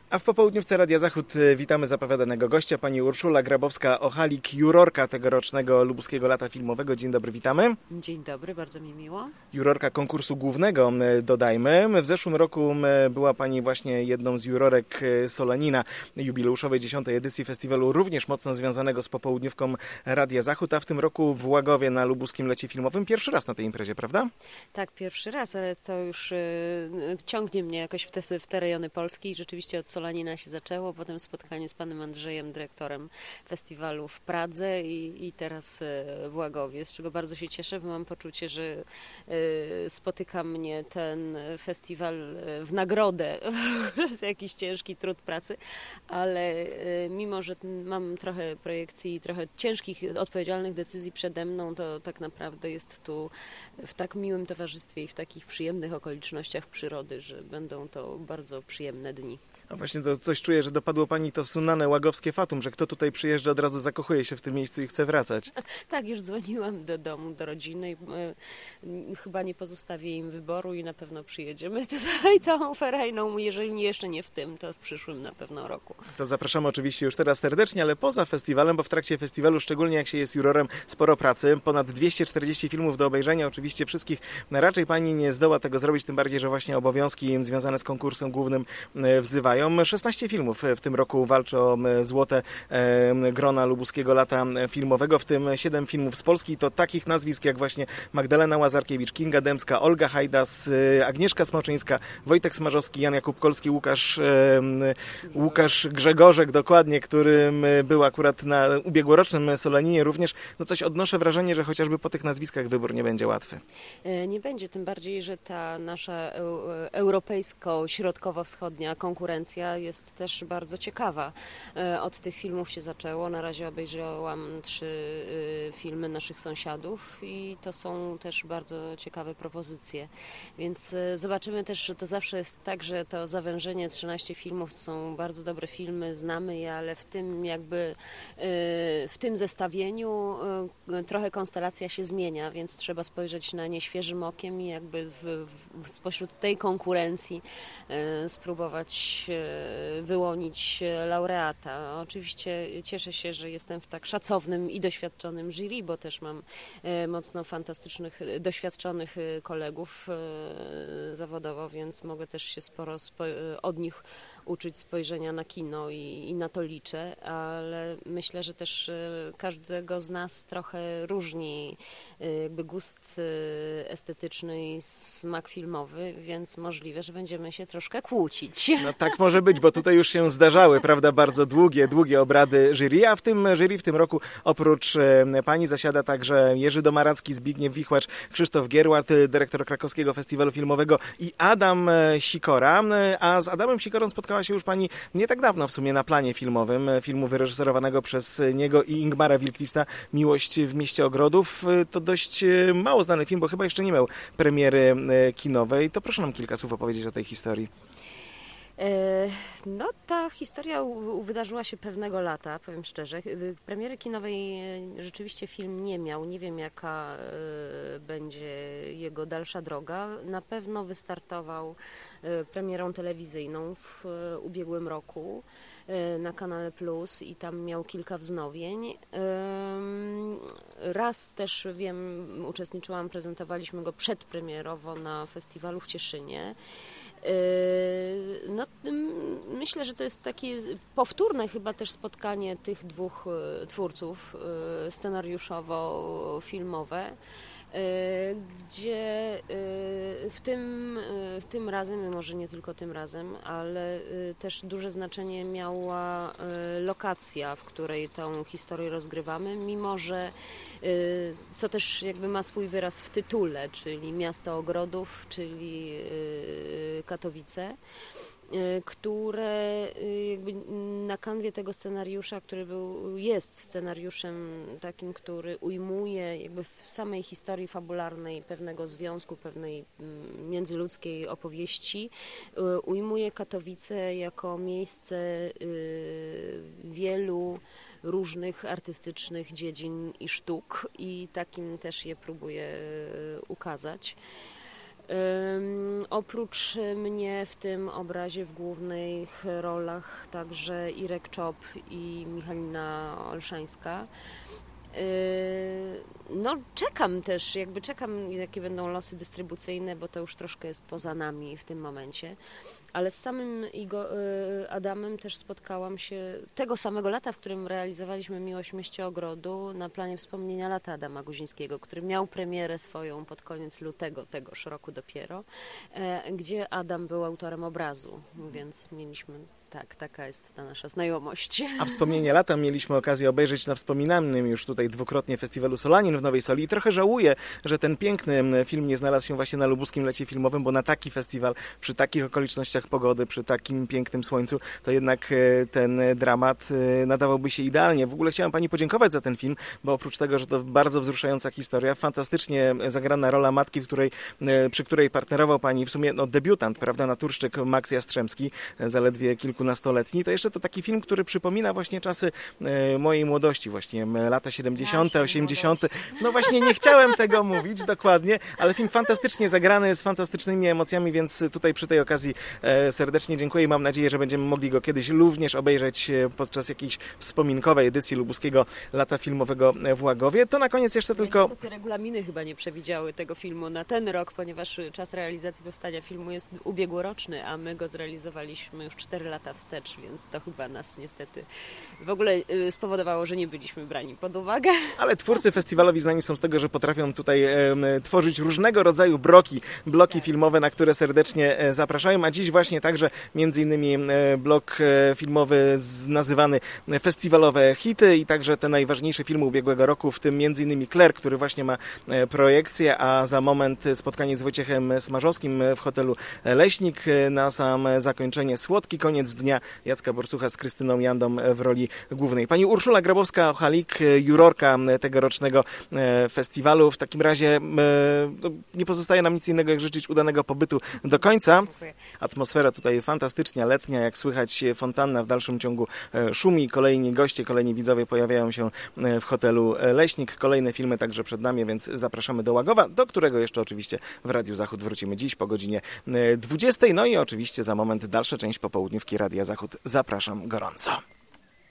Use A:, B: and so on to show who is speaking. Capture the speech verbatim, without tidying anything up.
A: A w popołudniówce Radia Zachód witamy zapowiadanego gościa, pani Urszula Grabowska-Ochalik, jurorka tegorocznego Lubuskiego Lata Filmowego. Dzień dobry, witamy.
B: Dzień dobry, bardzo mi miło.
A: Jurorka konkursu głównego, dodajmy. W zeszłym roku była pani właśnie jedną z jurorek Solanina, jubileuszowej dziesiątej edycji festiwalu, również mocno związanego z popołudniówką Radia Zachód, a w tym roku w Łagowie na Lubuskim Lecie Filmowym. Pierwszy raz na tej imprezie, prawda?
B: Tak, pierwszy raz, ale to już y, ciągnie mnie jakoś w te, w te rejony Polski i rzeczywiście od Solanina się zaczęło, potem spotkanie z panem Andrzejem, dyrektorem festiwalu w Pradze i, i teraz w Łagowie, z czego bardzo się cieszę, bo mam poczucie, że y, spotyka mnie ten festiwal w nagrodę za jakiś ciężki trud pracy, ale y, mimo, że mam trochę projekcji i trochę ciężkich, odpowiedzialnych decyzji przede mną, to tak naprawdę jest tu w tak miłym towarzystwie i w takich przyjemnych okolicznościach przyrody, że będą to bardzo przyjemne dni.
A: A właśnie to coś czuję, że dopadło pani to sunane łagowskie fatum, że kto tutaj przyjeżdża, od razu zakochuje się w tym miejscu i chce wracać.
B: Tak, już dzwoniłam do domu, do rodziny i y, chyba nie pozostawię im wyboru i na pewno przyjedziemy tutaj całą ferajną, jeżeli nie, jeszcze nie w tym, to w przyszłym na pewno roku.
A: To zapraszamy oczywiście już teraz serdecznie, ale poza festiwalem, bo w trakcie festiwalu, szczególnie jak się jest jurorem, sporo pracy, ponad dwieście czterdzieści filmów do obejrzenia, oczywiście wszystkich raczej pani nie zdoła tego zrobić, tym bardziej, że właśnie obowiązki związane z konkursem głównym wzywają. szesnaście filmów w tym roku walczy o złote grona Lubuskiego Lata Filmowego, w tym siedem filmów z Polski. To takich nazwisk jak właśnie Magdalena Łazarkiewicz, Kinga Dębska, Olga Hajdas, Agnieszka Smoczyńska, Wojtek Smarzowski, Jan Jakub Kolski, Łukasz, Łukasz Grzegorzek, dokładnie, którym był akurat na ubiegłorocznym Solaninie również. No coś odnoszę wrażenie, że chociażby po tych nazwiskach wybór nie będzie łatwy.
B: Nie będzie, tym bardziej, że ta nasza europejsko-środkowo-wschodnia konkurencja jest też bardzo ciekawa. Od tych filmów się zaczęło. Na razie obejrzałam trzy filmy naszych sąsiadów i to są też bardzo ciekawe propozycje. Więc zobaczymy też, że to zawsze jest tak, że to zawężenie trzynaście filmów są bardzo dobre filmy, znamy je, ale w tym jakby w tym zestawieniu trochę konstelacja się zmienia, więc trzeba spojrzeć na nie świeżym okiem i jakby w, w, spośród tej konkurencji spróbować wyłonić laureata. Oczywiście cieszę się, że jestem w tak szacownym i doświadczonym jury, bo też mam mocno fantastycznych, doświadczonych kolegów zawodowo, więc mogę też się sporo od nich uczyć spojrzenia na kino i, i na to liczę, ale myślę, że też każdego z nas trochę różni jakby gust estetyczny i smak filmowy, więc możliwe, że będziemy się troszkę kłócić.
A: No tak może być, bo tutaj już się zdarzały, prawda, bardzo długie, długie obrady jury, a w tym jury w tym roku oprócz pani zasiada także Jerzy Domaracki, Zbigniew Wichłacz, Krzysztof Gierłart, dyrektor Krakowskiego Festiwalu Filmowego i Adam Sikora, a z Adamem Sikorą spotkała się już pani nie tak dawno w sumie na planie filmowym, filmu wyreżyserowanego przez niego i Ingmara Wilkwista, Miłość w mieście ogrodów. To dość mało znany film, bo chyba jeszcze nie miał premiery kinowej. To proszę nam kilka słów opowiedzieć o tej historii.
B: No, ta historia wydarzyła się pewnego lata, powiem szczerze. Premiery kinowej rzeczywiście film nie miał. Nie wiem, jaka będzie jego dalsza droga. Na pewno wystartował premierą telewizyjną w ubiegłym roku na Kanale Plus i tam miał kilka wznowień. Raz też, wiem, uczestniczyłam, prezentowaliśmy go przedpremierowo na festiwalu w Cieszynie. No, myślę, że to jest takie powtórne chyba też spotkanie tych dwóch twórców scenariuszowo-filmowe, gdzie w tym, w tym razem, może nie tylko tym razem, ale też duże znaczenie miała lokacja, w której tę historię rozgrywamy, mimo że co też jakby ma swój wyraz w tytule, czyli Miasto Ogrodów, czyli Katowice, które jakby na kanwie tego scenariusza, który był, jest scenariuszem takim, który ujmuje jakby w samej historii fabularnej pewnego związku, pewnej międzyludzkiej opowieści, ujmuje Katowice jako miejsce wielu różnych artystycznych dziedzin i sztuk i takim też je próbuje ukazać. Um, oprócz mnie w tym obrazie w głównych rolach także Irek Czop i Michalina Olszańska. No czekam też, jakby czekam, jakie będą losy dystrybucyjne, bo to już troszkę jest poza nami w tym momencie, ale z samym Igo, Adamem też spotkałam się tego samego lata, w którym realizowaliśmy Miłość w mieście ogrodu na planie wspomnienia lata Adama Guzińskiego, który miał premierę swoją pod koniec lutego tegoż roku dopiero, gdzie Adam był autorem obrazu, więc mieliśmy... Tak, taka jest ta nasza znajomość.
A: A wspomnienie lata mieliśmy okazję obejrzeć na wspominanym już tutaj dwukrotnie festiwalu Solanin w Nowej Soli i trochę żałuję, że ten piękny film nie znalazł się właśnie na lubuskim lecie filmowym, bo na taki festiwal, przy takich okolicznościach pogody, przy takim pięknym słońcu, to jednak ten dramat nadawałby się idealnie. W ogóle chciałem Pani podziękować za ten film, bo oprócz tego, że to bardzo wzruszająca historia, fantastycznie zagrana rola matki, w której, przy której partnerował Pani w sumie no, debiutant, prawda, naturszczyk Max Jastrzębski, zaledwie kilku nastoletni, to jeszcze to taki film, który przypomina właśnie czasy e, mojej młodości, właśnie lata siedemdziesiąte, osiemdziesiąte. No właśnie nie chciałem tego mówić dokładnie, ale film fantastycznie zagrany, z fantastycznymi emocjami, więc tutaj przy tej okazji e, serdecznie dziękuję i mam nadzieję, że będziemy mogli go kiedyś również obejrzeć podczas jakiejś wspominkowej edycji lubuskiego lata filmowego w Łagowie. To na koniec jeszcze tylko...
B: Niestety regulaminy chyba nie przewidziały tego filmu na ten rok, ponieważ czas realizacji powstania filmu jest ubiegłoroczny, a my go zrealizowaliśmy już cztery lata wstecz, więc to chyba nas niestety w ogóle spowodowało, że nie byliśmy brani pod uwagę.
A: Ale twórcy festiwalowi znani są z tego, że potrafią tutaj e, tworzyć różnego rodzaju bloki, bloki filmowe, na które serdecznie zapraszają, a dziś właśnie także między innymi blok filmowy z, nazywany Festiwalowe Hity i także te najważniejsze filmy ubiegłego roku, w tym między innymi Claire, który właśnie ma projekcję, a za moment spotkanie z Wojciechem Smarzowskim w hotelu Leśnik, na sam zakończenie Słodki koniec dnia Jacka Borsucha z Krystyną Jandą w roli głównej. Pani Urszula Grabowska-Ochalik, jurorka tegorocznego festiwalu. W takim razie nie pozostaje nam nic innego, jak życzyć udanego pobytu do końca. Atmosfera tutaj fantastycznie letnia, jak słychać fontanna w dalszym ciągu szumi. Kolejni goście, kolejni widzowie pojawiają się w hotelu Leśnik. Kolejne filmy także przed nami, więc zapraszamy do Łagowa, do którego jeszcze oczywiście w Radiu Zachód wrócimy dziś po godzinie dwudziestej. No i oczywiście za moment dalsza część popołudniówki Radia Zachód. Zapraszam gorąco.